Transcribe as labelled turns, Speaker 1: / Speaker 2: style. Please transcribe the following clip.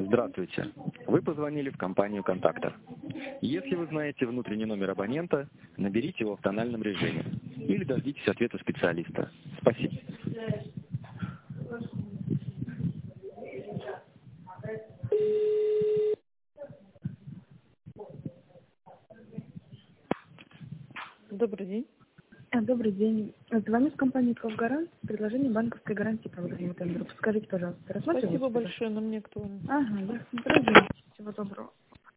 Speaker 1: Здравствуйте. Вы позвонили в компанию «Контактор». Если вы знаете внутренний номер абонента, наберите его в тональном режиме или дождитесь ответа специалиста. Спасибо.
Speaker 2: Добрый день.
Speaker 3: Добрый день. Звоню с компании «Профгарант». Предложение банковской гарантии по выданному тендеру. Скажите, пожалуйста, рассматриваете?
Speaker 2: Спасибо большое, но мне актуально.
Speaker 3: Ага, ясно. Всего доброго.